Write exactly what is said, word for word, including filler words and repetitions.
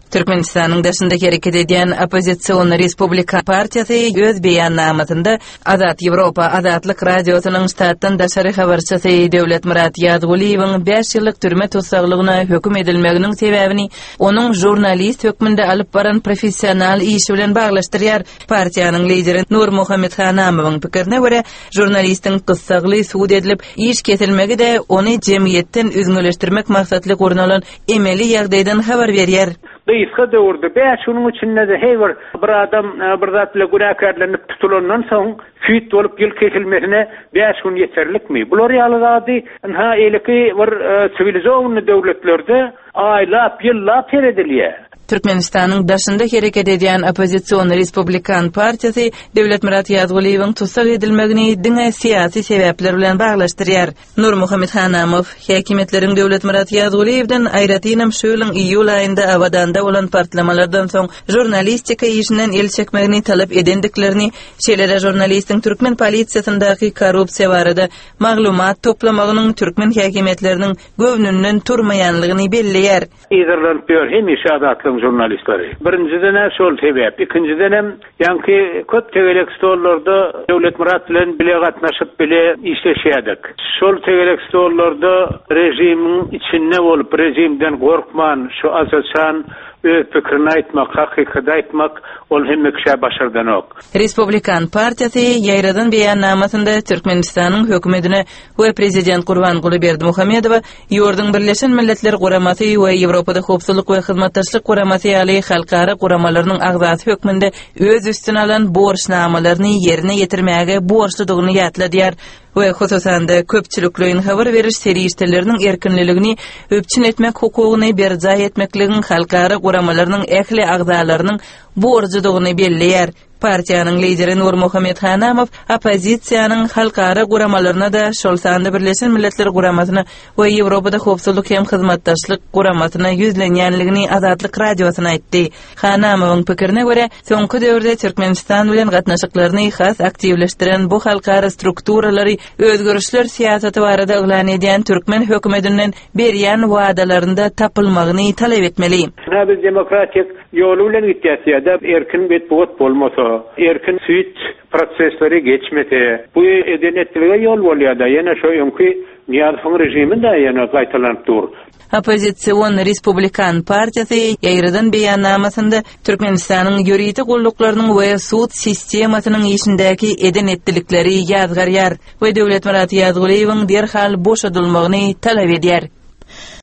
Türkmenistan'ın daşındaki hareket eden Opozisiyon Respublika Partiyası öz beyannamasında Azat Avrupa Azatlyk Radiosynyň ştatdan daşary habarçysy Döwlet Murat Ýazguliýewiň beş ýyllyk türme tutsaglygyna höküm edilmeginiň sebäbini onuň jurnalist hökmünde alyp baran professional işi bilen baglaşdyrýar. Partiýanyň lideri Nur Muhammed Hanamowyň pikirine görä, jurnalistiň tutsagly suud edilip iş kesilmegi de ony jemgyýetden üzgünleşdirmek maksatly görülen emeli ýagdaýdan habar berýär. Dıyıska döwürdi. Beş şunun içinde de hey bir bir adam bir zat bilen günahkarlanıp tutulandan soň füýt bolup ýyl kesilmesine beş gün yeterlikmi? Bular ýalyzady ha eliki bir sivilizasyonly döwletlerde aýlap ýyllap peredilýär. Türkmenistanyň daşynda hareket eden Opozisiyon Respublikan Partiyasy Döwlet Murat Ýazguliýewiň tutsag edilmegini diňe syýasy sebäpler bilen baglaşdyrýar. Nur Muhammed Hanamow häkimetleriň Döwlet Murat Ýazguliýewden aýratynam şu ýylyň iýul aýynda Abadanda bolan partlamalardan soň jurnalistika işinden el çekmegini talap edendiklerini, şeýlere jurnalistiň türkmen polisiýasyndaky korrupsiýa barada maglumat toplamagynyň türkmen häkimetleriniň göwnünden turmaýanlygyny belleýär. Ýerlerden ýör hem işadatlyň jurnalistleri. Birinciden şol sebäp, ikinciden hem ýanky köp tegelek stollarda Döwlet Murat bilen bile gatnaşyp bile işleşýärdik. Şol tegelek stollarda rejimiň içinde bolup rejimden gorkman, şu asasan öz pikirini aýtmak, hakykaty aýtmak ol hemme kişä başardan ok. Respublikan Partiyasy ýaýradan beýannamasynda Türkmenistanyň hökümetine we prezident Gurbanguly Berdimuhammedowa ýurdun Birleşen Milletler Guramasy we Ýewropada howpsuzlyk we hyzmatdaşlyk guramasy ýaly halkara guramalarynyň agzasy hökmünde öz üstüne alan borçnamalaryny ýerine ýetirmäge borçludygyny ýatladýar. we hususan da köpçülüklerin habar veriş seriştelerinin erkinliligini öpçün etmek hukugyny berja etmekligin halkara guramalarının ähli agzalarının borjudygyny belleýär. Partiýanyň lideri Nur Muhammed Hanamow opozisiýanyň halkara guramalaryna da şol sanda Birleşen Milletler Guramasyna we Ýewropada howpsuzlyk hem hyzmatdaşlyk guramasyna ýüzlenýänligini Azatlyk radiosyna aýtdy. Hanamowyň pikirine görä, soňky döwürde Türkmenistan bilen gatnaşyklaryny has aktivleşdiren bu halkara strukturalary özgörüşler siýasaty barada öňlen edýän türkmen hökümetinden berýän wadalarynda tapylmagyny talap etmeli. Biz demokratik ýolu bilen gitýärdi, erkin bet bot bolmasa, erkin süýt prosesleri geçmedi. Bu edenetlige yol bolýardy. Ýene şo ýönki Niýazowyň rejimi de ýene gaýtalanyp dur. Opozisiyon Respublikan Partiyasy ýaýradan beýannamasynda Türkmenistanyň ýuridik gulluklarının we suud sistemasynyň işindäki edenetlikleri ýazgarýar we Döwlet Murat Ýazguliýewiň derhal boşadylmagyny talap edýär.